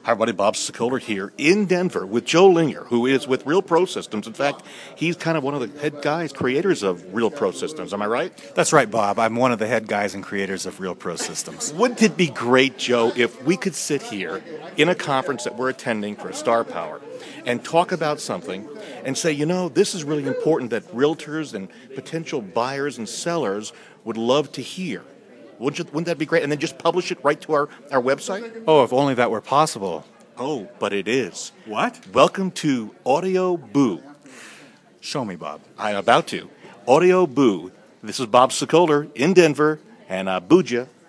Hi, everybody. Bob Sokoler here in Denver with Joe Linger, who is with Real Pro Systems. In fact, he's kind of one of the head guys, creators of Real Pro Systems. Am I right? That's right, Bob. I'm one of the head guys and creators of Real Pro Systems. Wouldn't it be great, Joe, if we could sit here in a conference that we're attending for Star Power and talk about something and say, this is really important that realtors and potential buyers and sellers would love to hear. Wouldn't that be great? And then just publish it right to our website? Oh, if only that were possible. Oh, but it is. What? Welcome to Audio Boo. Show me, Bob. I'm about to. Audio Boo. This is Bob Sokoler in Denver, and Booja